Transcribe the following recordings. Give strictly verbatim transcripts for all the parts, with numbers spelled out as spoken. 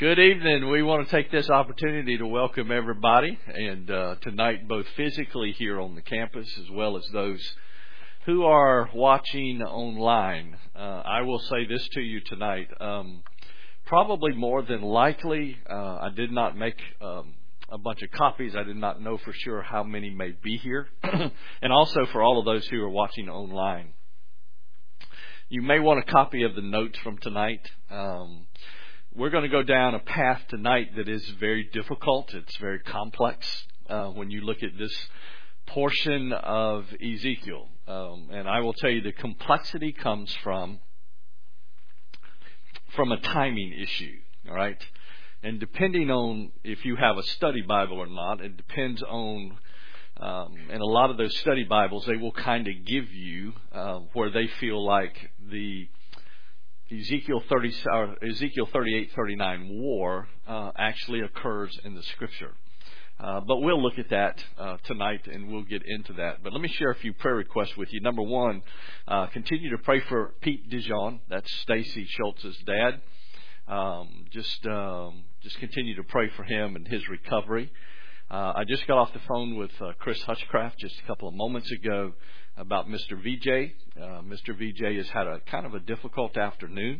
Good evening. We want to take this opportunity to welcome everybody, and uh, tonight both physically here on the campus as well as those who are watching online. Uh, I will say this to you tonight. Um, probably more than likely, uh, I did not make um, a bunch of copies. I did not know for sure how many may be here. And also for all of those who are watching online. You may want a copy of the notes from tonight. Um, We're going to go down a path tonight that is very difficult. It's very complex uh, when you look at this portion of Ezekiel. Um, and I will tell you the complexity comes from from a timing issue. All right. And depending on if you have a study Bible or not, it depends on, um, and a lot of those study Bibles, they will kind of give you uh, where they feel like the Ezekiel thirty, or Ezekiel thirty-eight, thirty-nine war uh, actually occurs in the Scripture. Uh, but we'll look at that uh, tonight, and we'll get into that. But let me share a few prayer requests with you. Number one, uh, continue to pray for Pete Dijon. That's Stacy Schultz's dad. Um, just, um, just continue to pray for him and his recovery. Uh, I just got off the phone with uh, Chris Hutchcraft just a couple of moments ago about Mister V J. Uh, Mister V J has had a kind of a difficult afternoon.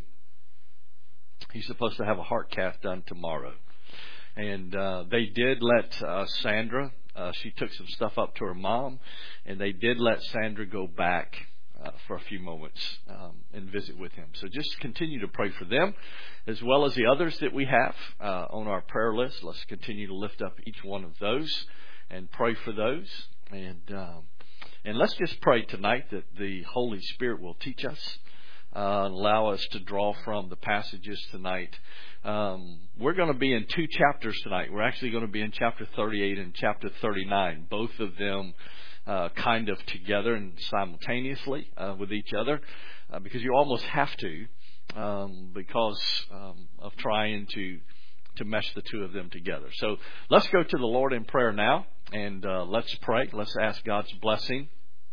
He's supposed to have a heart cath done tomorrow. And uh, they did let uh, Sandra, uh, she took some stuff up to her mom, and they did let Sandra go back uh, for a few moments um, and visit with him. So just continue to pray for them, as well as the others that we have uh, on our prayer list. Let's continue to lift up each one of those and pray for those. And um, And let's just pray tonight that the Holy Spirit will teach us, uh, allow us to draw from the passages tonight. Um, we're going to be in two chapters tonight. We're actually going to be in chapter thirty-eight and chapter thirty-nine, both of them uh, kind of together and simultaneously uh, with each other, uh, because you almost have to um, because um, of trying to to mesh the two of them together. So let's go to the Lord in prayer now, and uh, let's pray. Let's ask God's blessing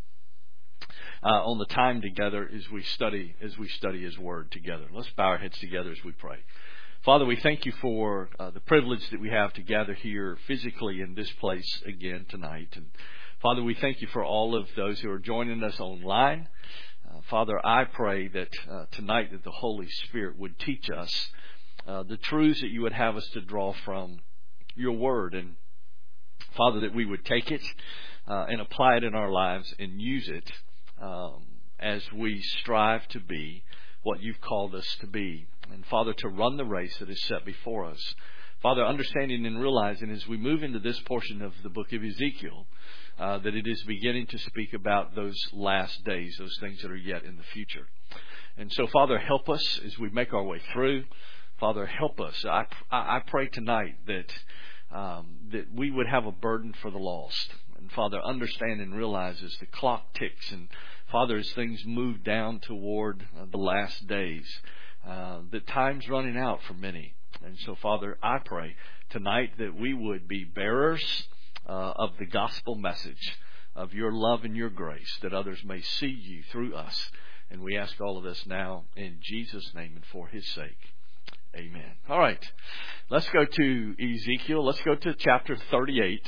uh, on the time together as we study as we study His Word together. Let's bow our heads together as we pray. Father, we thank you for uh, the privilege that we have to gather here physically in this place again tonight. And Father, we thank you for all of those who are joining us online. Uh, Father, I pray that uh, tonight that the Holy Spirit would teach us Uh, the truths that you would have us to draw from your word. And Father, that we would take it uh, and apply it in our lives and use it um, as we strive to be what you've called us to be. And Father, to run the race that is set before us. Father, understanding and realizing as we move into this portion of the book of Ezekiel, uh, that it is beginning to speak about those last days, those things that are yet in the future. And so, Father, help us as we make our way through. Father, help us. I, I pray tonight that um, that we would have a burden for the lost. And Father, understand and realize as the clock ticks and Father, as things move down toward uh, the last days, uh, that time's running out for many. And so, Father, I pray tonight that we would be bearers uh, of the gospel message of your love and your grace, that others may see you through us. And we ask all of this now in Jesus' name and for His sake. Amen. All right. Let's go to Ezekiel. Let's go to chapter thirty-eight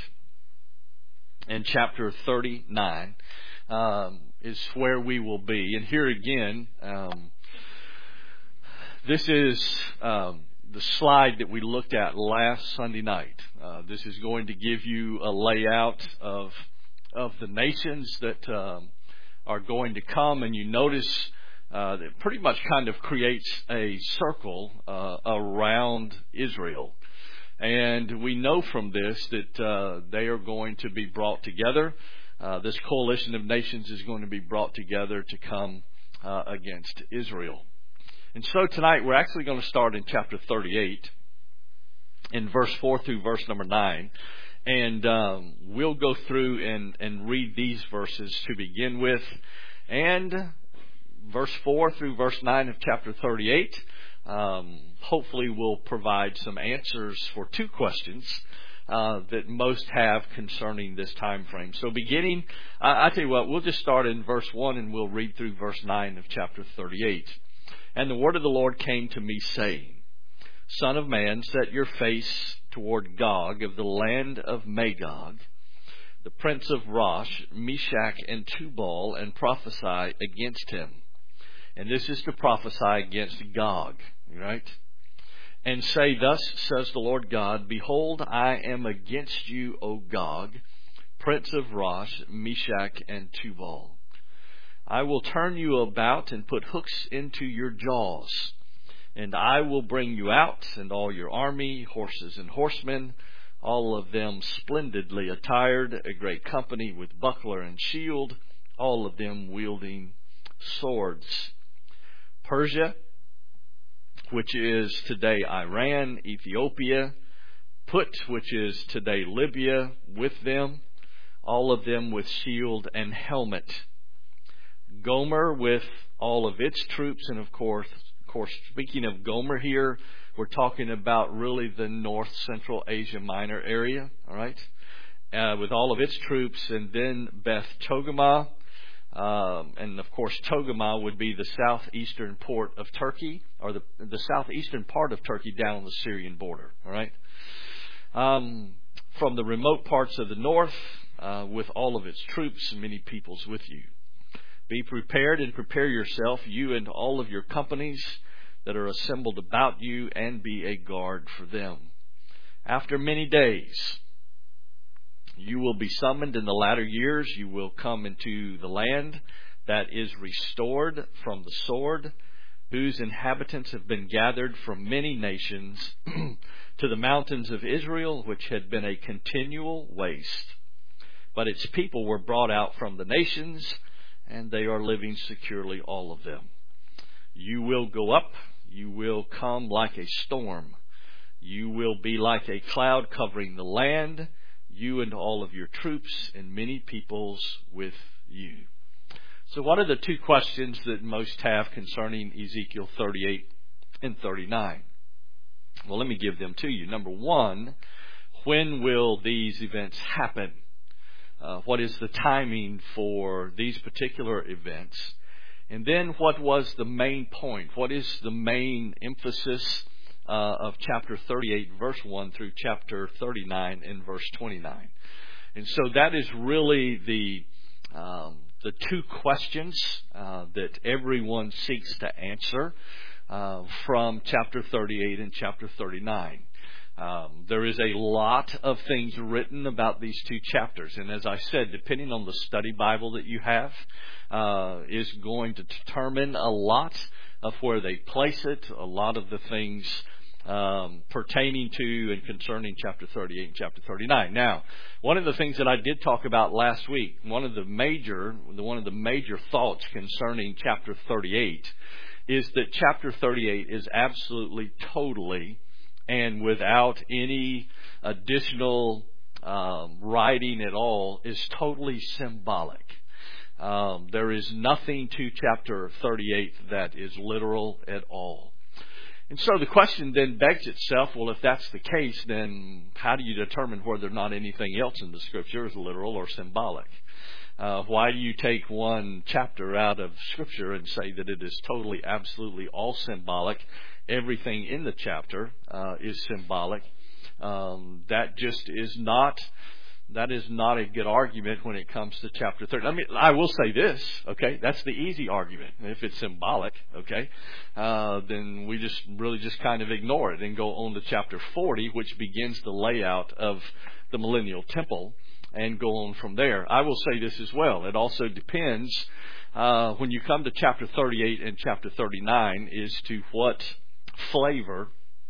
and chapter thirty-nine um, is where we will be. And here again, um, this is um, the slide that we looked at last Sunday night. Uh, this is going to give you a layout of of the nations that um, are going to come. And you notice Uh, that pretty much kind of creates a circle uh, around Israel. And we know from this that uh, they are going to be brought together. Uh, this coalition of nations is going to be brought together to come uh, against Israel. And so tonight we're actually going to start in chapter thirty-eight in verse four through verse number nine. And um, we'll go through and, and read these verses to begin with. And verse four through verse nine of chapter thirty-eight, um, hopefully will provide some answers for two questions uh, that most have concerning this time frame. So beginning, I, I tell you what, we'll just start in verse one and we'll read through verse nine of chapter thirty-eight. And the word of the Lord came to me saying, Son of man, set your face toward Gog of the land of Magog, the prince of Rosh, Meshach, and Tubal, and prophesy against him. And this is to prophesy against Gog, right? And say, thus says the Lord God, behold, I am against you, O Gog, prince of Rosh, Meshach, and Tubal. I will turn you about and put hooks into your jaws, and I will bring you out, and all your army, horses and horsemen, all of them splendidly attired, a great company with buckler and shield, all of them wielding swords. Persia, which is today Iran, Ethiopia, Put, which is today Libya, with them, all of them with shield and helmet. Gomer with all of its troops, and of course, of course, speaking of Gomer here, we're talking about really the North Central Asia Minor area, all right, uh, with all of its troops, and then Beth Togarmah, um, and of course Togarmah would be the southeastern port of Turkey, or the the southeastern part of Turkey down on the Syrian border, all right. Um, from the remote parts of the north, uh, with all of its troops and many peoples with you. Be prepared and prepare yourself, you and all of your companies that are assembled about you, and be a guard for them. After many days, you will be summoned in the latter years. You will come into the land that is restored from the sword, whose inhabitants have been gathered from many nations to the mountains of Israel, which had been a continual waste. But its people were brought out from the nations, and they are living securely, all of them. You will go up, you will come like a storm. You will be like a cloud covering the land, you and all of your troops, and many peoples with you. So what are the two questions that most have concerning Ezekiel thirty-eight and thirty-nine? Well, let me give them to you. Number one, when will these events happen? Uh, what is the timing for these particular events? And then what was the main point? What is the main emphasis uh, of chapter thirty-eight, verse one, through chapter thirty-nine and verse twenty-nine? And so that is really the um, the two questions uh, that everyone seeks to answer uh, from chapter thirty-eight and chapter thirty-nine. Um, there is a lot of things written about these two chapters, and as I said, depending on the study Bible that you have, uh, is going to determine a lot of where they place it, a lot of the things um, pertaining to and concerning chapter thirty-eight and chapter thirty-nine. Now, one of the things that I did talk about last week, one of the major, one of the major thoughts concerning chapter thirty-eight, is that chapter thirty-eight is absolutely, totally, and without any additional um, writing at all, is totally symbolic. Um, there is nothing to chapter thirty-eight that is literal at all. And so the question then begs itself, well, if that's the case, then how do you determine whether or not anything else in the Scripture is literal or symbolic? Uh, why do you take one chapter out of Scripture and say that it is totally, absolutely all symbolic? Everything in the chapter uh, is symbolic. Um, that just is not that is not a good argument when it comes to chapter thirty. I mean, I will say this, okay? That's the easy argument. If it's symbolic, okay, uh, then we just really just kind of ignore it and go on to chapter forty, which begins the layout of the millennial temple, and go on from there. I will say this as well. It also depends uh, when you come to chapter thirty-eight and chapter thirty-nine as to what flavor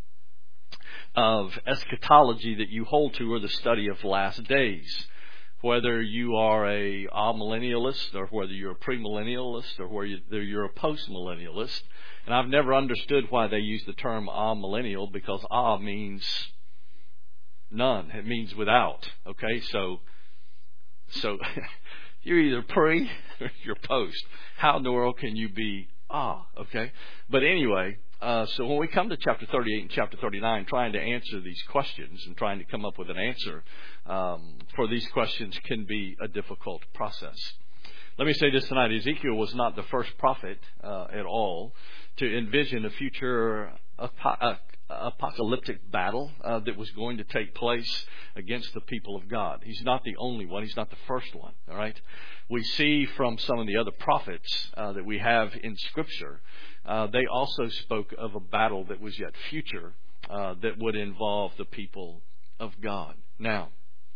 of eschatology that you hold to, or the study of last days. Whether you are a amillennialist, or whether you're a premillennialist, or whether you're a postmillennialist. And I've never understood why they use the term amillennial, because ah means none. It means without. Okay, so so you're either pre or you're post. How in the world can you be ah? Okay, but anyway. Uh, so when we come to chapter thirty-eight and chapter thirty-nine, trying to answer these questions and trying to come up with an answer um, for these questions can be a difficult process. Let me say this tonight. Ezekiel was not the first prophet uh, at all to envision a future ap- apocalyptic battle uh, that was going to take place against the people of God. He's not the only one. He's not the first one. All right. We see from some of the other prophets uh, that we have in Scripture, uh, they also spoke of a battle that was yet future uh, that would involve the people of God. Now,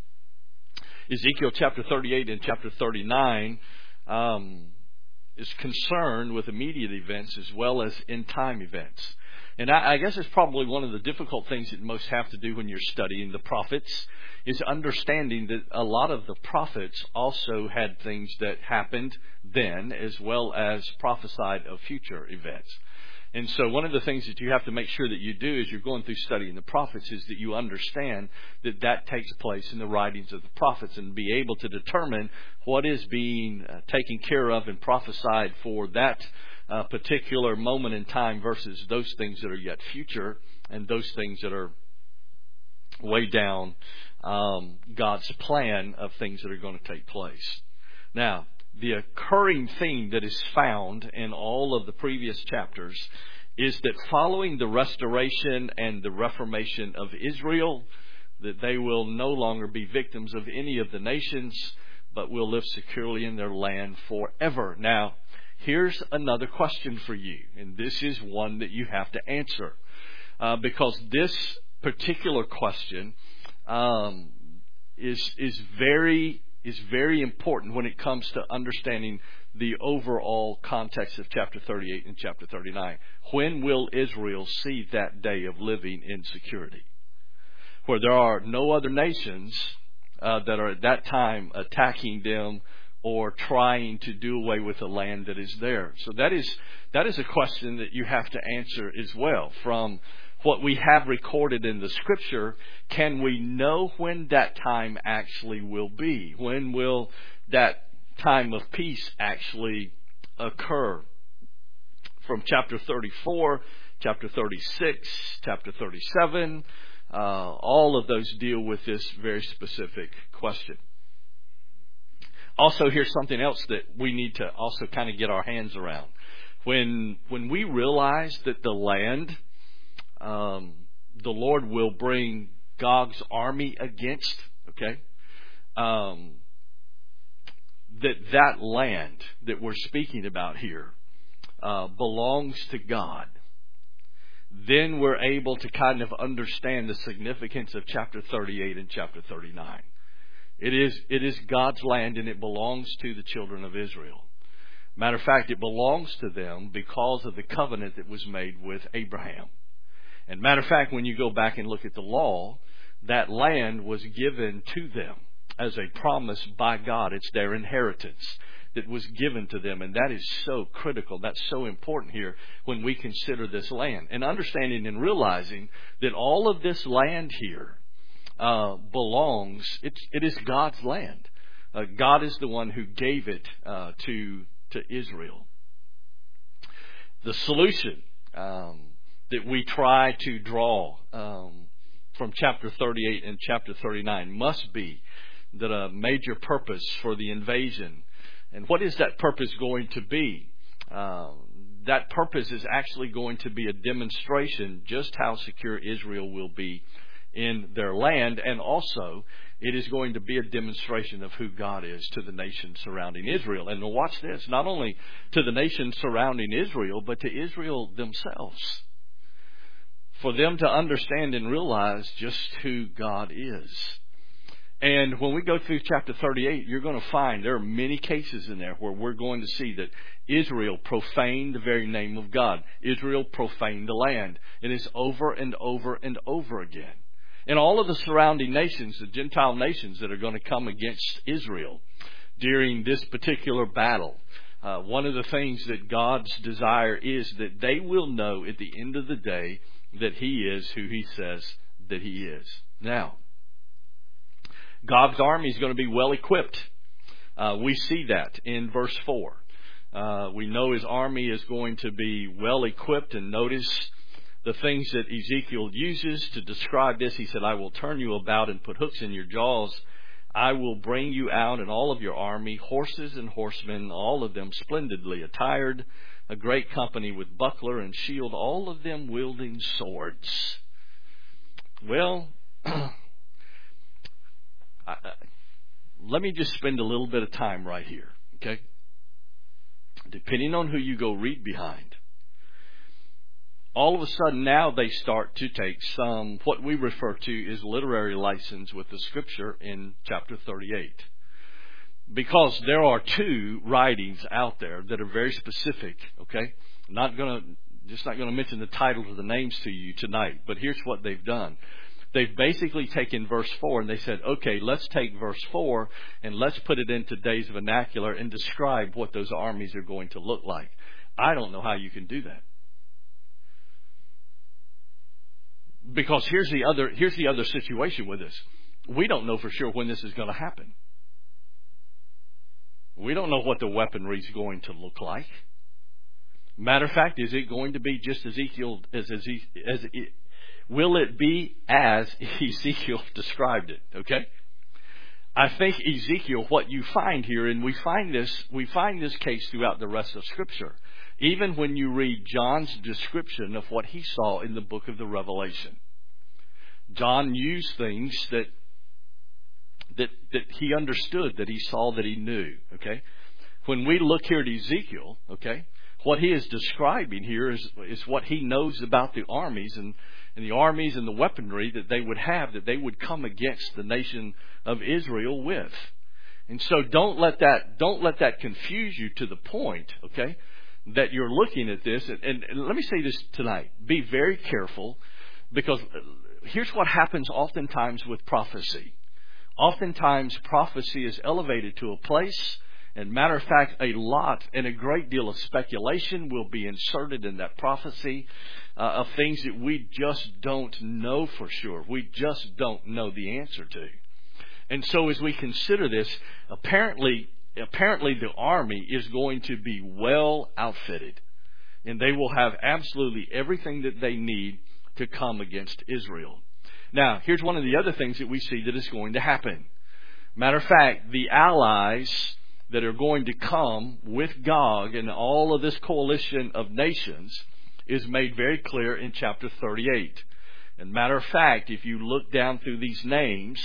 Ezekiel chapter thirty-eight and chapter thirty-nine um, is concerned with immediate events as well as end-time events. And I, I guess it's probably one of the difficult things that most have to do when you're studying the prophets is understanding that a lot of the prophets also had things that happened then as well as prophesied of future events. And so one of the things that you have to make sure that you do as you're going through studying the prophets is that you understand that that takes place in the writings of the prophets and be able to determine what is being uh, taken care of and prophesied for that uh, particular moment in time versus those things that are yet future and those things that are way down um, God's plan of things that are going to take place. Now, the occurring theme that is found in all of the previous chapters is that following the restoration and the reformation of Israel, that they will no longer be victims of any of the nations, but will live securely in their land forever. Now, here's another question for you, and this is one that you have to answer, uh, because this particular question um, is is very is very important when it comes to understanding the overall context of chapter thirty-eight and chapter thirty-nine. When will Israel see that day of living in security, where there are no other nations uh, that are at that time attacking them or trying to do away with the land that is there? So that is that is a question that you have to answer as well. From what we have recorded in the Scripture, can we know when that time actually will be? When will that time of peace actually occur? From chapter thirty-four, chapter thirty-six, chapter thirty-seven, uh, all of those deal with this very specific question. Also, here's something else that we need to also kind of get our hands around. When when we realize that the land, um, the Lord will bring Gog's army against, okay, um, that that land that we're speaking about here uh, belongs to God, then we're able to kind of understand the significance of chapter thirty-eight and chapter thirty-nine. It is it is God's land, and it belongs to the children of Israel. Matter of fact, it belongs to them because of the covenant that was made with Abraham. And matter of fact, when you go back and look at the law, that land was given to them as a promise by God. It's their inheritance that was given to them. And that is so critical. That's so important here when we consider this land. And understanding and realizing that all of this land here uh, belongs, it's, it is God's land. Uh, God is the one who gave it uh, to, to Israel. The solution um, that we try to draw um, from chapter thirty-eight and chapter thirty-nine must be that a major purpose for the invasion. And what is that purpose going to be? Uh, that purpose is actually going to be a demonstration just how secure Israel will be in their land. And also, it is going to be a demonstration of who God is to the nations surrounding Israel. And watch this, not only to the nations surrounding Israel, but to Israel themselves. For them to understand and realize just who God is. And when we go through chapter thirty-eight, you're going to find there are many cases in there where we're going to see that Israel profaned the very name of God. Israel profaned the land. It is over and over and over again. And all of the surrounding nations, the Gentile nations that are going to come against Israel during this particular battle, uh, one of the things that God's desire is that they will know at the end of the day that He is who He says that He is. Now, Gog's army is going to be well equipped. Uh, we see that in verse four. Uh, we know his army is going to be well equipped, and notice the things that Ezekiel uses to describe this. He said, I will turn you about and put hooks in your jaws. I will bring you out and all of your army, horses and horsemen, all of them splendidly attired, a great company with buckler and shield, all of them wielding swords. Well, I, I, let me just spend a little bit of time right here, okay? Depending on who you go read behind, all of a sudden now they start to take some, what we refer to as literary license with the Scripture in chapter thirty-eight. Because there are two writings out there that are very specific, okay? I'm not going to, just not going to mention the titles or the names to you tonight, but here's what they've done. They've basically taken verse four and they said, okay, let's take verse four and let's put it into today's vernacular and describe what those armies are going to look like. I don't know how you can do that. Because here's the other, here's the other situation with this. We don't know for sure when this is going to happen. We don't know what the weaponry is going to look like. Matter of fact, is it going to be just Ezekiel as, as, as it, will it be as Ezekiel described it? Okay. I think Ezekiel, what you find here, and we find this, we find this case throughout the rest of Scripture. Even when you read John's description of what he saw in the book of the Revelation, John used things that that that he understood, that he saw, that he knew. Okay, when we look here at Ezekiel, okay, what he is describing here is is what he knows about the armies and and the armies and the weaponry that they would have, that they would come against the nation of Israel with. And so don't let that don't let that confuse you to the point, okay, that you're looking at this. And, and, and let me say this tonight. Be very careful, because here's what happens oftentimes with prophecy. Oftentimes prophecy is elevated to a place, and matter of fact, a lot and a great deal of speculation will be inserted in that prophecy uh, of things that we just don't know for sure. We just don't know the answer to. And so as we consider this, apparently, apparently the army is going to be well outfitted, and they will have absolutely everything that they need to come against Israel. Now, here's one of the other things that we see that is going to happen. Matter of fact, the allies that are going to come with Gog and all of this coalition of nations is made very clear in chapter thirty-eight. And matter of fact, if you look down through these names,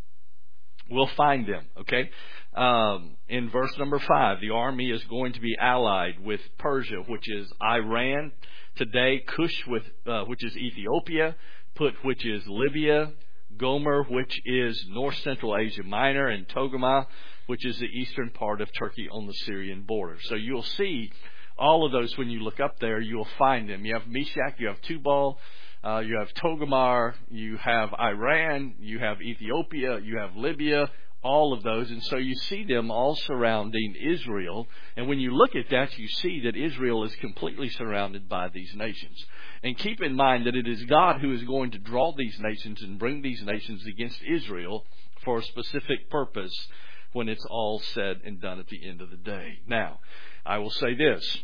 we'll find them, okay? Um, in verse number five, the army is going to be allied with Persia, which is Iran today, Cush, with, uh, which is Ethiopia, Put, which is Libya, Gomer, which is North Central Asia Minor, and Togarmah, which is the eastern part of Turkey on the Syrian border. So you'll see all of those when you look up there. You'll find them. You have Meshach, you have Tubal, uh, you have Togarmah, you have Iran, you have Ethiopia, you have Libya, all of those. And so you see them all surrounding Israel. And when you look at that, you see that Israel is completely surrounded by these nations. And keep in mind that it is God who is going to draw these nations and bring these nations against Israel for a specific purpose when it's all said and done at the end of the day. Now, I will say this.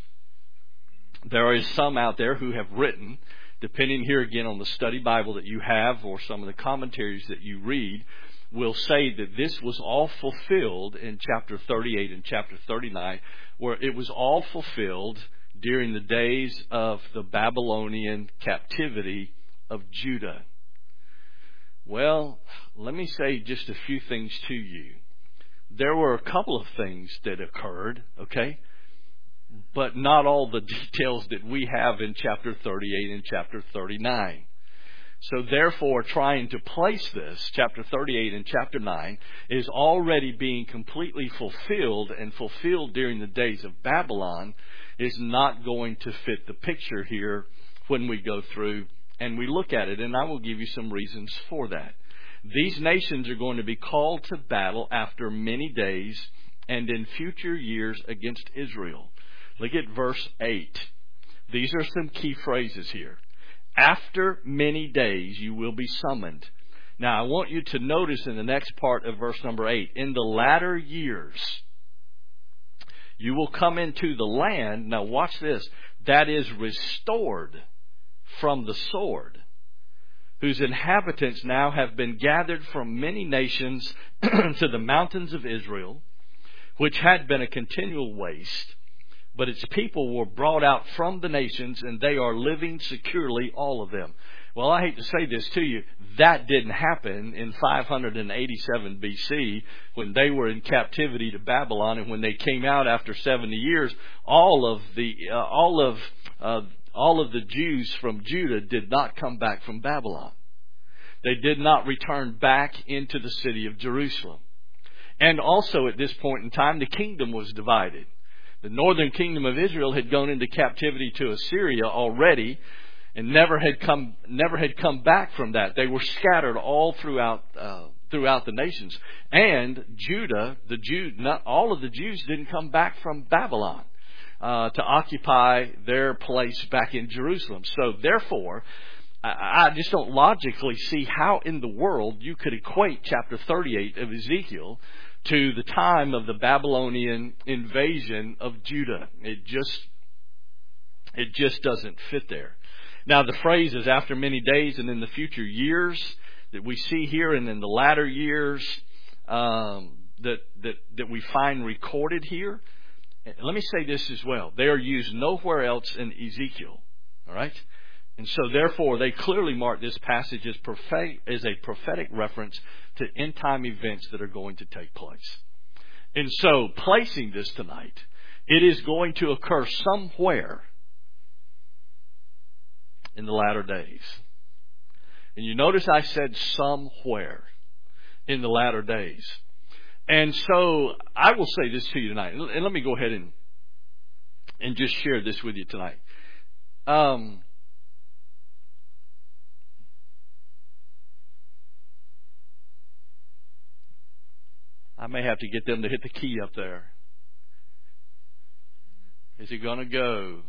There is some out there who have written, depending here again on the study Bible that you have or some of the commentaries that you read, will say that this was all fulfilled in chapter thirty-eight and chapter thirty-nine, where it was all fulfilled during the days of the Babylonian captivity of Judah. Well, let me say just a few things to you. There were a couple of things that occurred, okay? But not all the details that we have in chapter thirty-eight and chapter thirty-nine. So therefore, trying to place this, chapter thirty-eight and chapter nine, is already being completely fulfilled and fulfilled during the days of Babylon, is not going to fit the picture here when we go through and we look at it. And I will give you some reasons for that. These nations are going to be called to battle after many days and in future years against Israel. Look at verse eight. These are some key phrases here. After many days you will be summoned. Now I want you to notice in the next part of verse number eight, in the latter years you will come into the land, now watch this, that is restored from the sword, whose inhabitants now have been gathered from many nations to the mountains of Israel, which had been a continual waste. But its people were brought out from the nations, and they are living securely, all of them. Well, I hate to say this to you. That didn't happen in five eighty-seven B C when they were in captivity to Babylon, and when they came out after seventy years, all of the uh, all of uh, all of the Jews from Judah did not come back from Babylon. They did not return back into the city of Jerusalem. And also at this point in time, the kingdom was divided. The northern kingdom of Israel had gone into captivity to Assyria already, and never had come never had come back from that. They were scattered all throughout uh, throughout the nations. And Judah, the Jew, not all of the Jews didn't come back from Babylon uh, to occupy their place back in Jerusalem. So therefore, I, I just don't logically see how in the world you could equate chapter thirty-eight of Ezekiel to the time of the Babylonian invasion of Judah. It just it just doesn't fit there. Now, the phrase is after many days and in the future years that we see here, and in the latter years um, that, that, that we find recorded here. Let me say this as well. They are used nowhere else in Ezekiel. All right? And so, therefore, they clearly mark this passage as, prophetic, as a prophetic reference to end-time events that are going to take place. And so, placing this tonight, it is going to occur somewhere in the latter days. And you notice I said somewhere in the latter days. And so I will say this to you tonight. And let me go ahead and and just share this with you tonight. Um, I may have to get them to hit the key up there. Is it going to go?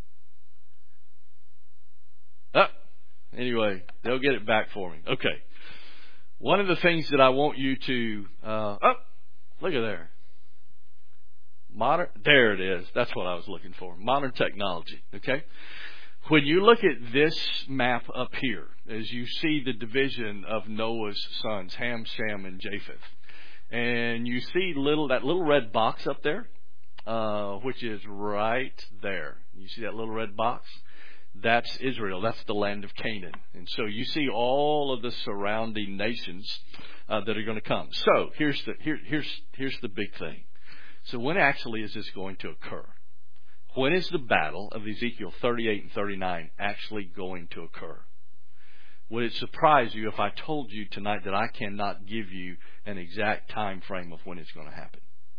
Oh, anyway, they'll get it back for me. Okay. One of the things that I want you to... Uh, oh, look at there. Modern... There it is. That's what I was looking for. Modern technology. Okay? When you look at this map up here, as you see the division of Noah's sons, Ham, Shem, and Japheth, and you see little that little red box up there, uh, which is right there. You see that little red box? That's Israel. That's the land of Canaan. And so you see all of the surrounding nations uh, that are going to come. So here's the here, here's here's the big thing. So when actually is this going to occur? When is the battle of Ezekiel thirty-eight and thirty-nine actually going to occur? Would it surprise you if I told you tonight that I cannot give you an exact time frame of when it's going to happen?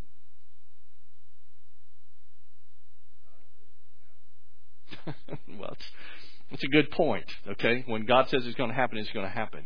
Well, it's, it's a good point. Okay, when God says it's going to happen, it's going to happen.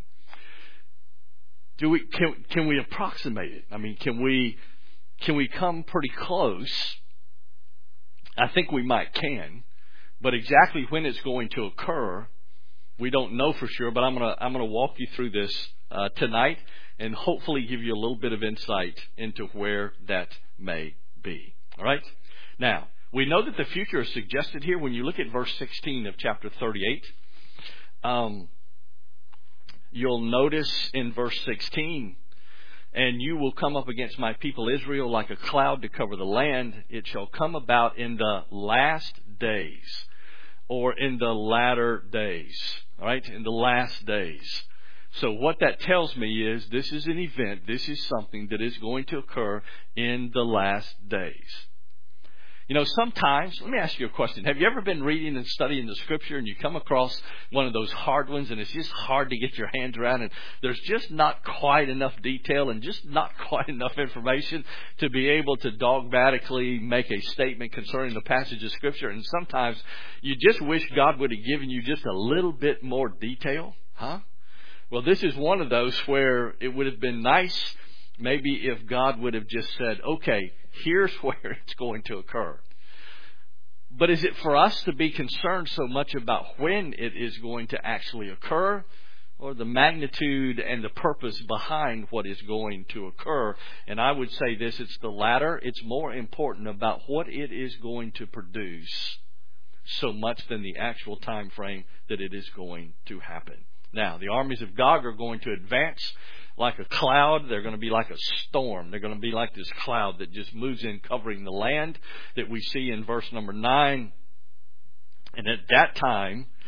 Do we can can we approximate it? I mean, can we can we come pretty close? I think we might can, but exactly when it's going to occur, we don't know for sure. But I'm gonna I'm gonna walk you through this uh, tonight, and hopefully give you a little bit of insight into where that may be. All right, now. We know that the future is suggested here when you look at verse sixteen of chapter thirty-eight. Um, you'll notice in verse sixteen, and you will come up against my people Israel like a cloud to cover the land. It shall come about in the last days, or in the latter days. All right, in the last days. So what that tells me is this is an event. This is something that is going to occur in the last days. You know, sometimes, let me ask you a question. Have you ever been reading and studying the Scripture and you come across one of those hard ones and it's just hard to get your hands around and there's just not quite enough detail and just not quite enough information to be able to dogmatically make a statement concerning the passage of Scripture, and sometimes you just wish God would have given you just a little bit more detail? Huh? Well, this is one of those where it would have been nice maybe if God would have just said, okay, here's where it's going to occur. But is it for us to be concerned so much about when it is going to actually occur, or the magnitude and the purpose behind what is going to occur? And I would say this, it's the latter. It's more important about what it is going to produce so much than the actual time frame that it is going to happen. Now, the armies of Gog are going to advance like a cloud. They're going to be like a storm. They're going to be like this cloud that just moves in, covering the land that we see in verse number nine. And at that time,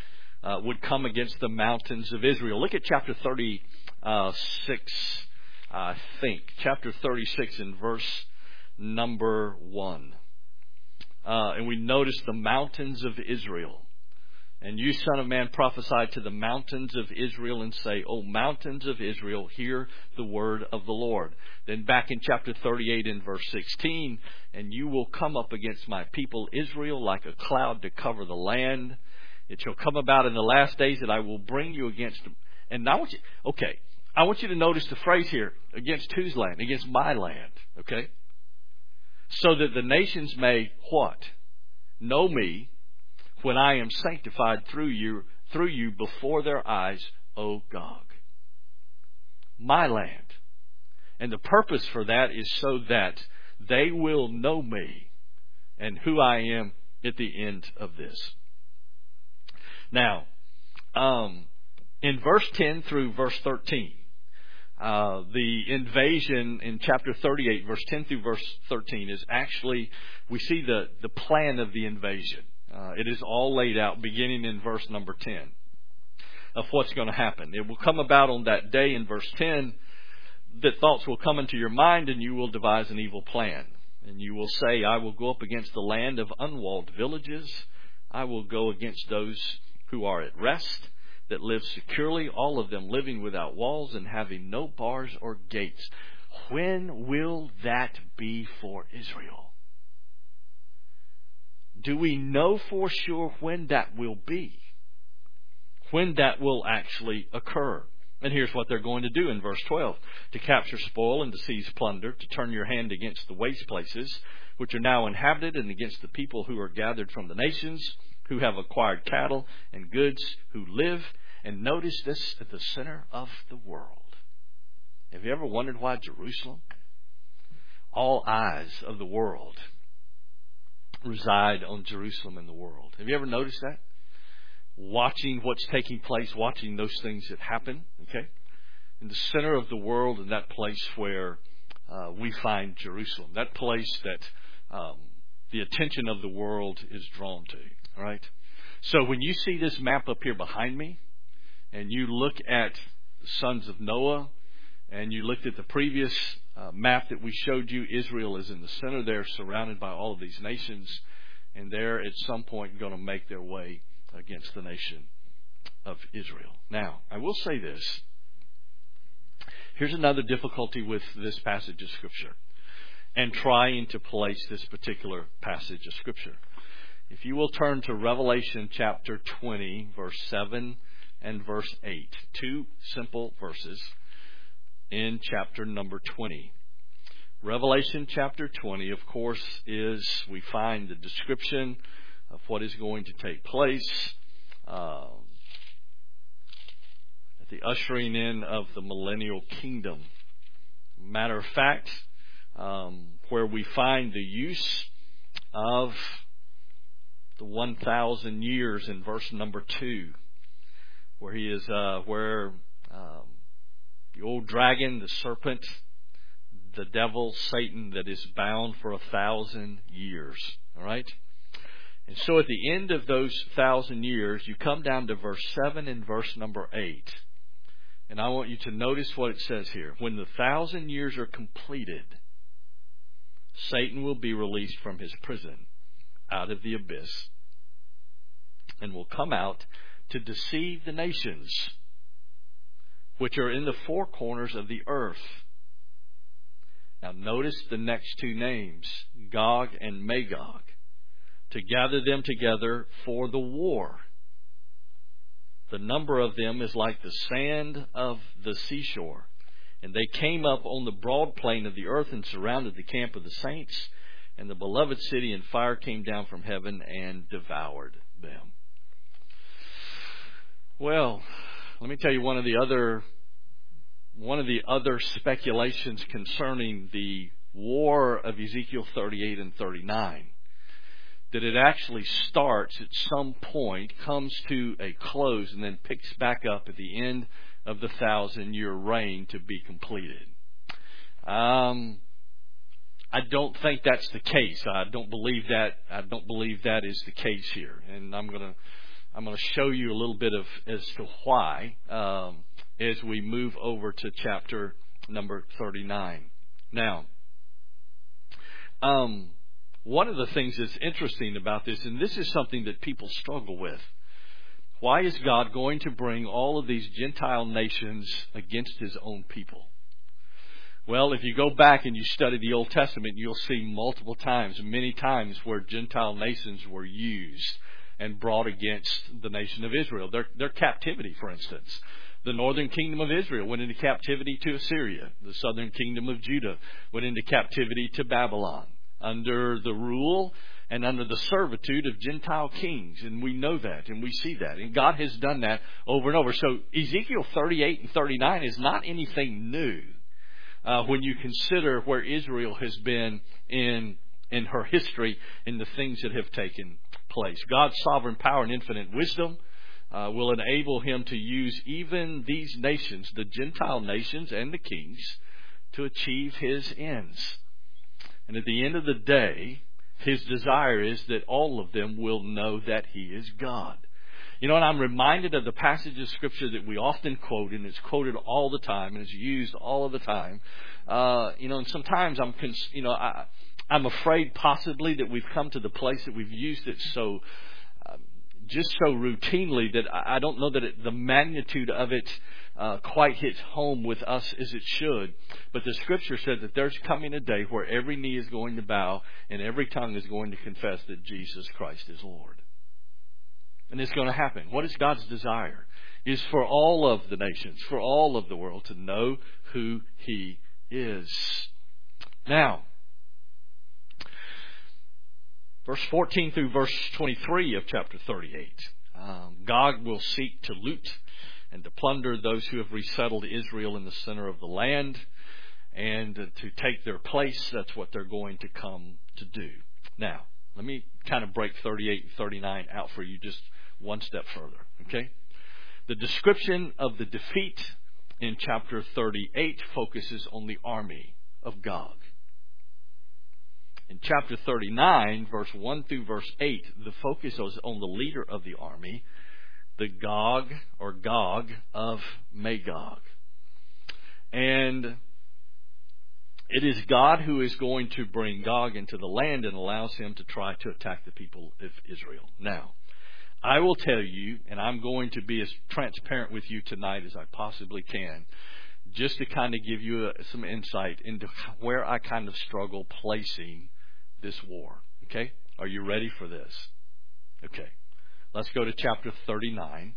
uh, would come against the mountains of Israel. Look at chapter thirty-six, I think. Chapter thirty-six in verse number one. Uh, and we notice the mountains of Israel. And you, son of man, prophesy to the mountains of Israel and say, O mountains of Israel, hear the word of the Lord. Then back in chapter thirty-eight in verse sixteen, and you will come up against my people Israel like a cloud to cover the land. It shall come about in the last days that I will bring you against them. And I want you, okay, I want you to notice the phrase here, against whose land? Against my land, okay? So that the nations may, what? Know me, when I am sanctified through you, through you before their eyes, O Gog. My land. And the purpose for that is so that they will know me and who I am at the end of this. Now, um, in verse ten through verse thirteen, uh, the invasion in chapter thirty-eight, verse ten through verse thirteen is actually, we see the, the plan of the invasion. Uh, it is all laid out beginning in verse number ten of what's going to happen. It will come about on that day in verse ten that thoughts will come into your mind and you will devise an evil plan. And you will say, I will go up against the land of unwalled villages. I will go against those who are at rest, that live securely, all of them living without walls and having no bars or gates. When will that be for Israel? Do we know for sure when that will be? When that will actually occur? And here's what they're going to do in verse twelve. To capture spoil and to seize plunder, to turn your hand against the waste places, which are now inhabited, and against the people who are gathered from the nations, who have acquired cattle and goods, who live. And notice this, at the center of the world. Have you ever wondered why Jerusalem? All eyes of the world reside on Jerusalem in the world. Have you ever noticed that? Watching what's taking place, watching those things that happen, okay? In the center of the world, in that place where uh, we find Jerusalem, that place that um, the attention of the world is drawn to, all right? So when you see this map up here behind me, and you look at the sons of Noah, and you looked at the previous uh, map that we showed you, Israel is in the center there, surrounded by all of these nations, and they're at some point going to make their way against the nation of Israel. Now, I will say this. Here's another difficulty with this passage of Scripture and trying to place this particular passage of Scripture. If you will turn to Revelation chapter twenty, verse seven and verse eight. Two simple verses in chapter number twenty. Revelation chapter twenty, of course, is, we find the description of what is going to take place uh, at the ushering in of the millennial kingdom. Matter of fact, um, where we find the use of the one thousand years in verse number two, where he is, uh, where um, the old dragon, the serpent, the devil, Satan, that is bound for a thousand years. All right? And so at the end of those thousand years, you come down to verse seven and verse number eight. And I want you to notice what it says here. When the thousand years are completed, Satan will be released from his prison out of the abyss and will come out to deceive the nations which are in the four corners of the earth. Now notice the next two names, Gog and Magog, to gather them together for the war. The number of them is like the sand of the seashore. And they came up on the broad plain of the earth and surrounded the camp of the saints and the beloved city, and fire came down from heaven and devoured them. Well, let me tell you one of the other one of the other speculations concerning the war of Ezekiel thirty-eight and thirty-nine. That it actually starts at some point, comes to a close, and then picks back up at the end of the thousand-year reign to be completed. Um, I don't think that's the case. I don't believe that. I don't believe that is the case here, and I'm going to I'm going to show you a little bit of as to why um, as we move over to chapter number thirty-nine. Now, um, one of the things that's interesting about this, and this is something that people struggle with, why is God going to bring all of these Gentile nations against His own people? Well, if you go back and you study the Old Testament, you'll see multiple times, many times, where Gentile nations were used and brought against the nation of Israel. Their, their captivity, for instance. The northern kingdom of Israel went into captivity to Assyria. The southern kingdom of Judah went into captivity to Babylon under the rule and under the servitude of Gentile kings. And we know that and we see that. And God has done that over and over. So Ezekiel thirty-eight and thirty-nine is not anything new uh, when you consider where Israel has been in, in her history and the things that have taken place. God's sovereign power and infinite wisdom uh, will enable Him to use even these nations, the Gentile nations and the kings, to achieve His ends. And at the end of the day, His desire is that all of them will know that He is God. You know, and I'm reminded of the passage of Scripture that we often quote, and it's quoted all the time, and it's used all of the time. Uh, you know, and sometimes I'm, cons- you know, I, I'm afraid possibly that we've come to the place that we've used it so, uh, just so routinely that I don't know that it, the magnitude of it uh, quite hits home with us as it should. But the Scripture says that there's coming a day where every knee is going to bow and every tongue is going to confess that Jesus Christ is Lord. And it's going to happen. What is God's desire? Is for all of the nations, for all of the world to know who He is. Now, verse fourteen through verse twenty-three of chapter thirty-eight. Um, God will seek to loot and to plunder those who have resettled Israel in the center of the land and to take their place. That's what they're going to come to do. Now, let me kind of break thirty-eight and thirty-nine out for you just one step further. Okay? The description of the defeat in chapter thirty-eight focuses on the army of Gog. In chapter thirty-nine, verse one through verse eight, the focus is on the leader of the army, the Gog or Gog of Magog. And it is God who is going to bring Gog into the land and allows him to try to attack the people of Israel. Now, I will tell you, and I'm going to be as transparent with you tonight as I possibly can, just to kind of give you a, some insight into where I kind of struggle placing this war. Okay? Are you ready for this? Okay. Let's go to chapter thirty-nine.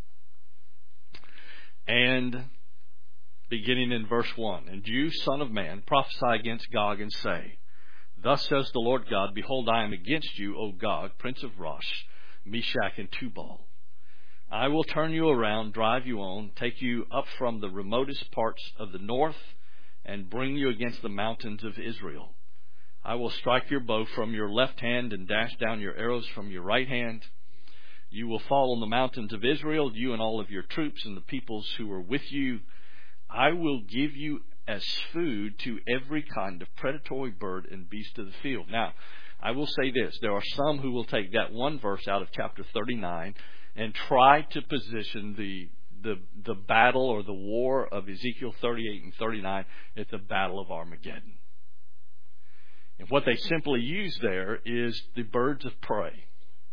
And beginning in verse one. And you, son of man, prophesy against Gog and say, Thus says the Lord God, Behold, I am against you, O Gog, prince of Rosh, Meshach, and Tubal. I will turn you around, drive you on, take you up from the remotest parts of the north, and bring you against the mountains of Israel. I will strike your bow from your left hand and dash down your arrows from your right hand. You will fall on the mountains of Israel, you and all of your troops and the peoples who are with you. I will give you as food to every kind of predatory bird and beast of the field. Now, I will say this. There are some who will take that one verse out of chapter thirty-nine and try to position the the the battle or the war of Ezekiel thirty-eight and thirty-nine at the battle of Armageddon. And what they simply use there is the birds of prey,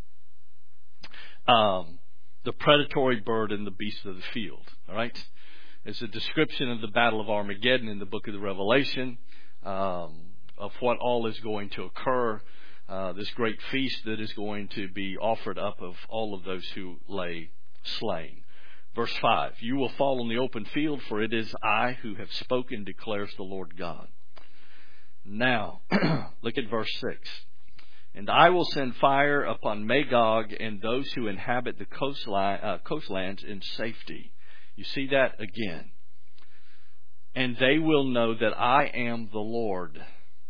um, the predatory bird and the beast of the field. All right, it's a description of the battle of Armageddon in the book of the Revelation, um, of what all is going to occur. Uh, this great feast that is going to be offered up of all of those who lay slain. Verse five, You will fall on the open field, for it is I who have spoken, declares the Lord God. Now, look at verse six. And I will send fire upon Magog and those who inhabit the coastline, uh, coastlands in safety. You see that again. And they will know that I am the Lord.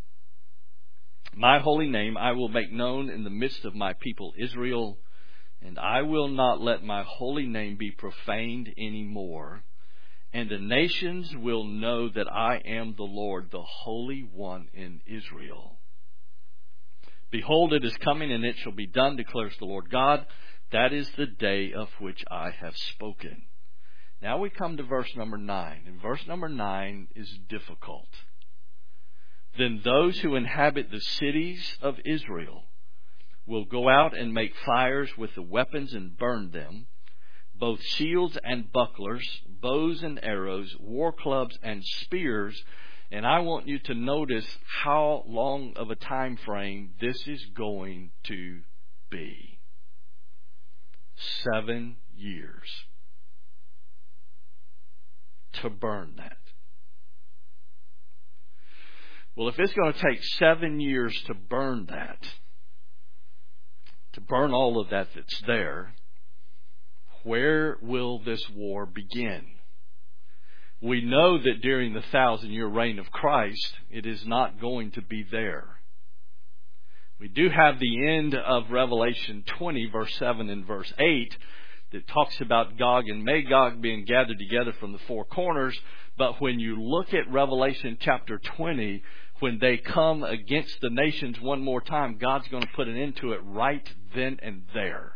My holy name I will make known in the midst of my people Israel, and I will not let my holy name be profaned any more. And the nations will know that I am the Lord, the Holy One in Israel. Behold, it is coming, and it shall be done, declares the Lord God. That is the day of which I have spoken. Now we come to verse number nine. And verse number nine is difficult. Then those who inhabit the cities of Israel will go out and make fires with the weapons and burn them, both shields and bucklers, bows and arrows, war clubs and spears. And I want you to notice how long of a time frame this is going to be. Seven years to burn that. Well, if it's going to take seven years to burn that, to burn all of that that's there, where will this war begin? We know that during the thousand-year reign of Christ, it is not going to be there. We do have the end of Revelation twenty, verse seven and verse eight, that talks about Gog and Magog being gathered together from the four corners. But when you look at Revelation chapter twenty, when they come against the nations one more time, God's going to put an end to it right then and there.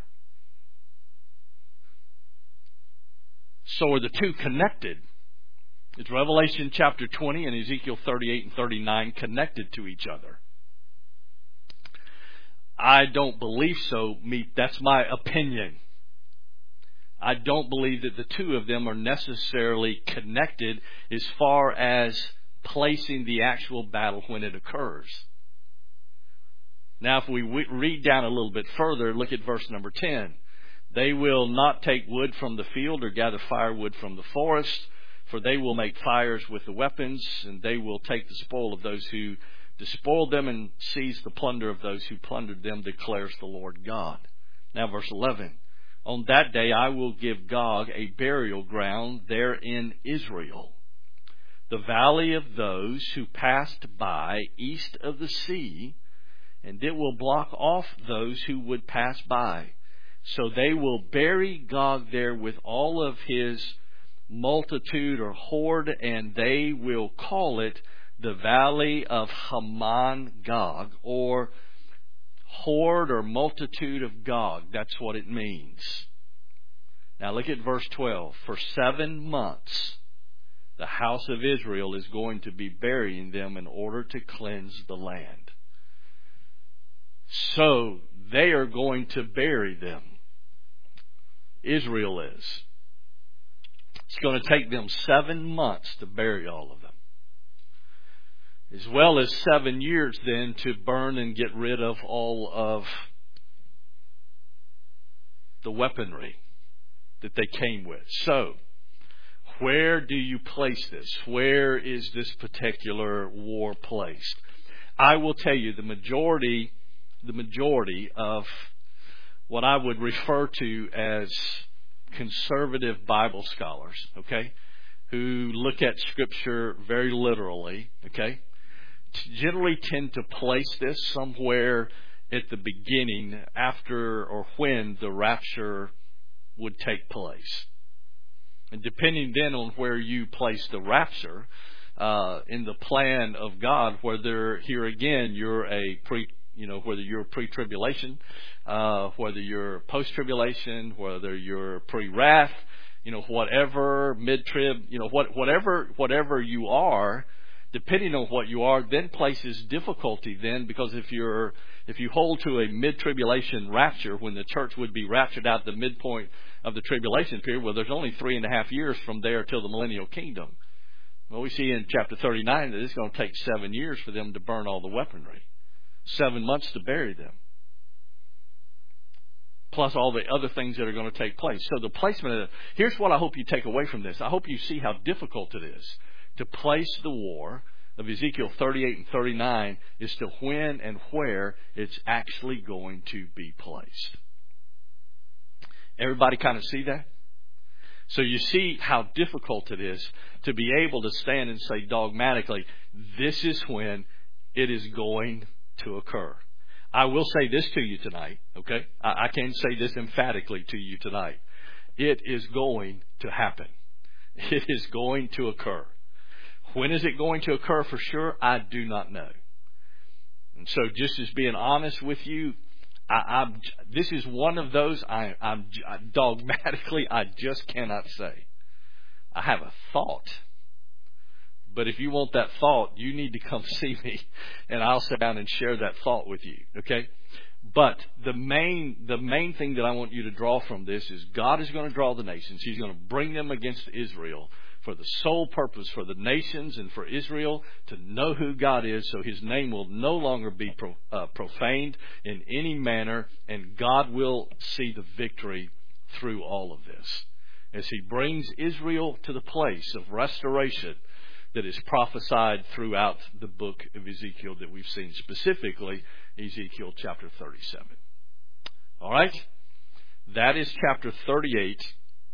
So are the two connected? Is Revelation chapter twenty and Ezekiel thirty-eight and thirty-nine connected to each other? I don't believe so. That's my opinion. I don't believe that the two of them are necessarily connected as far as placing the actual battle when it occurs. Now, if we read down a little bit further, look at verse number ten. They will not take wood from the field or gather firewood from the forest, for they will make fires with the weapons, and they will take the spoil of those who despoiled them and seize the plunder of those who plundered them, declares the Lord God. Now, verse eleven. On that day I will give Gog a burial ground there in Israel, the valley of those who passed by east of the sea, and it will block off those who would pass by. So they will bury Gog there with all of his multitude or horde, and they will call it the valley of Haman Gog, or horde or multitude of Gog. That's what it means. Now look at verse twelve. For seven months the house of Israel is going to be burying them in order to cleanse the land. So they are going to bury them. Israel is. It's going to take them seven months to bury all of them. As well as seven years then to burn and get rid of all of the weaponry that they came with. So, where do you place this? Where is this particular war placed? I will tell you the majority, the majority of what I would refer to as conservative Bible scholars, okay, who look at Scripture very literally, okay, generally tend to place this somewhere at the beginning, after or when the rapture would take place. And depending then on where you place the rapture uh, in the plan of God, whether here again you're a pre, you know, whether you're pre-tribulation, uh, whether you're post-tribulation, whether you're pre-wrath, you know, whatever mid-trib, you know, what, whatever, whatever you are. Depending on what you are, then places difficulty then, because if you're if you hold to a mid-tribulation rapture, when the church would be raptured out the midpoint of the tribulation period, well, there's only three and a half years from there till the millennial kingdom. Well, we see in chapter thirty-nine that it's going to take seven years for them to burn all the weaponry, seven months to bury them, plus all the other things that are going to take place. So the placement of it, here's what I hope you take away from this. I hope you see how difficult it is to place the war of Ezekiel thirty-eight and thirty-nine as to when and where it's actually going to be placed. Everybody kind of see that? So you see how difficult it is to be able to stand and say dogmatically, this is when it is going to occur. I will say this to you tonight, okay? I, I can say this emphatically to you tonight. It is going to happen. It is going to occur. When is it going to occur for sure? I do not know. And so just as being honest with you, I, I'm, this is one of those I, I'm dogmatically, I just cannot say. I have a thought. But if you want that thought, you need to come see me, and I'll sit down and share that thought with you. Okay? But the main the main thing that I want you to draw from this is God is going to draw the nations. He's going to bring them against Israel for the sole purpose for the nations and for Israel to know who God is, so His name will no longer be pro, uh, profaned in any manner, and God will see the victory through all of this as He brings Israel to the place of restoration that is prophesied throughout the book of Ezekiel that we've seen, specifically Ezekiel chapter thirty-seven. All right? That is chapter thirty-eight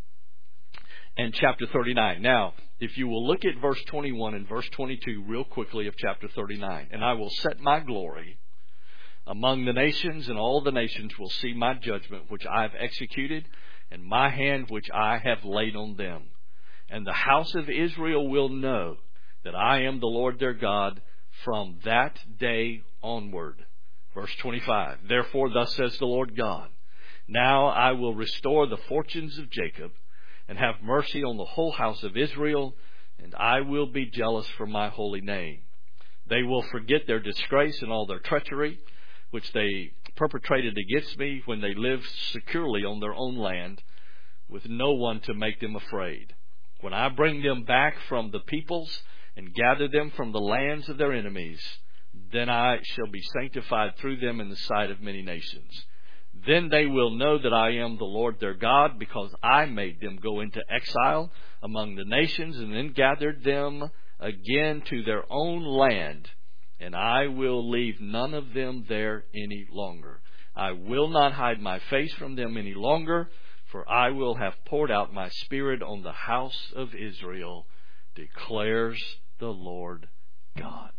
and chapter thirty-nine. Now, if you will look at verse twenty-one and verse twenty-two real quickly of chapter thirty-nine. And I will set my glory among the nations, and all the nations will see my judgment which I have executed, and my hand which I have laid on them. And the house of Israel will know that I am the Lord their God from that day onward. Verse twenty-five. Therefore thus says the Lord God, now I will restore the fortunes of Jacob, and have mercy on the whole house of Israel, and I will be jealous for my holy name. They will forget their disgrace and all their treachery, which they perpetrated against me when they lived securely on their own land, with no one to make them afraid. When I bring them back from the peoples and gather them from the lands of their enemies, then I shall be sanctified through them in the sight of many nations. Then they will know that I am the Lord their God, because I made them go into exile among the nations, and then gathered them again to their own land, and I will leave none of them there any longer. I will not hide my face from them any longer, for I will have poured out my Spirit on the house of Israel, declares the Lord God.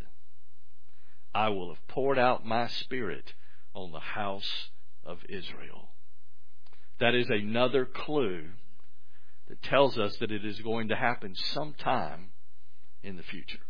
I will have poured out my Spirit on the house of Israel. That is another clue that tells us that it is going to happen sometime in the future.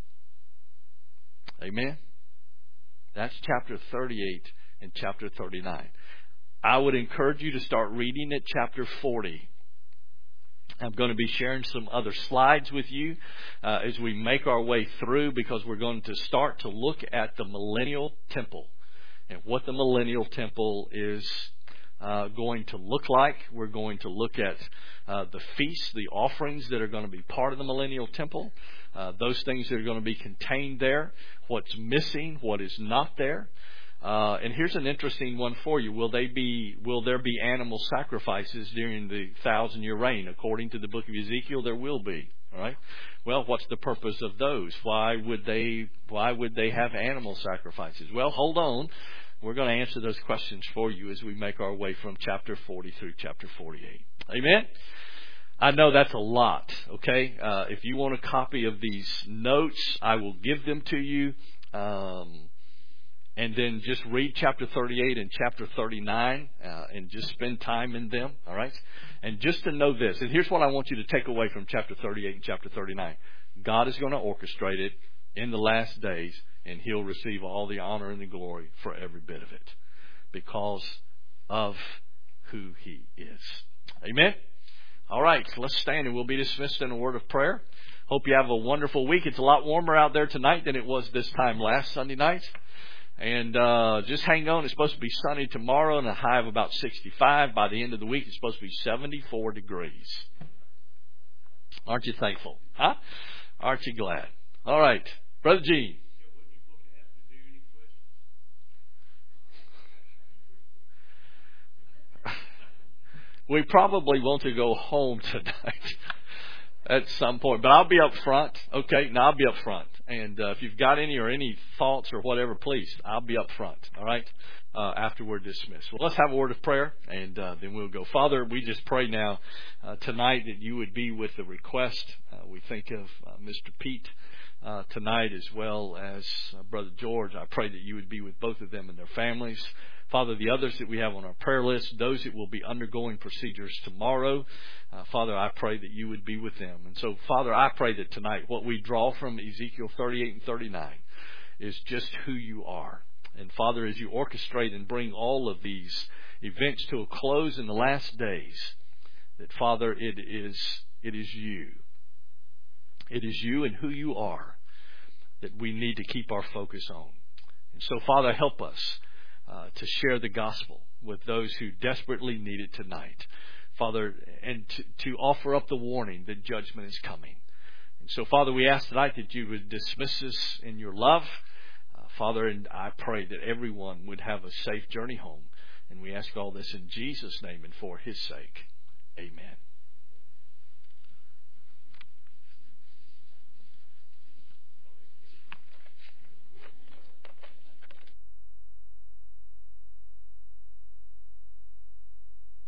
Amen? That's chapter thirty-eight and chapter thirty-nine. I would encourage you to start reading at chapter forty. I'm going to be sharing some other slides with you uh, as we make our way through, because we're going to start to look at the millennial temple and what the millennial temple is uh, going to look like. We're going to look at uh, the feasts, the offerings that are going to be part of the millennial temple, uh, those things that are going to be contained there, what's missing, what is not there. Uh, and here's an interesting one for you. Will they be? Will there be animal sacrifices during the thousand-year reign? According to the book of Ezekiel, there will be. All right. Well, what's the purpose of those? Why would they? Why would they have animal sacrifices? Well, hold on. We're going to answer those questions for you as we make our way from chapter forty through chapter forty-eight. Amen. I know that's a lot. Okay. Uh, if you want a copy of these notes, I will give them to you. Um, And then just read chapter thirty-eight and chapter thirty-nine uh, and just spend time in them, all right? And just to know this, and here's what I want you to take away from chapter thirty-eight and chapter thirty-nine. God is going to orchestrate it in the last days, and He'll receive all the honor and the glory for every bit of it because of who He is. Amen? All right, so let's stand and we'll be dismissed in a word of prayer. Hope you have a wonderful week. It's a lot warmer out there tonight than it was this time last Sunday night. And uh, just hang on. It's supposed to be sunny tomorrow and a high of about sixty-five. By the end of the week, it's supposed to be seventy-four degrees. Aren't you thankful? Huh? Aren't you glad? All right. Brother Gene. We probably want to go home tonight at some point, but I'll be up front. Okay, now I'll be up front. And uh, if you've got any or any thoughts or whatever, please, I'll be up front, all right, uh, after we're dismissed. Well, let's have a word of prayer, and uh, then we'll go. Father, we just pray now uh, tonight that you would be with the request. Uh, we think of uh, Mister Pete uh, tonight, as well as uh, Brother George. I pray that you would be with both of them and their families. Father, the others that we have on our prayer list, those that will be undergoing procedures tomorrow, uh, Father, I pray that you would be with them. And so, Father, I pray that tonight what we draw from Ezekiel thirty-eight and thirty-nine is just who you are. And Father, as you orchestrate and bring all of these events to a close in the last days, that Father, it is, it is you. It is you and who you are that we need to keep our focus on. And so, Father, help us uh, to share the gospel with those who desperately need it tonight. Father, and to, to offer up the warning that judgment is coming. And so, Father, we ask tonight that you would dismiss us in your love. Uh, Father, and I pray that everyone would have a safe journey home. And we ask all this in Jesus' name and for his sake. Amen.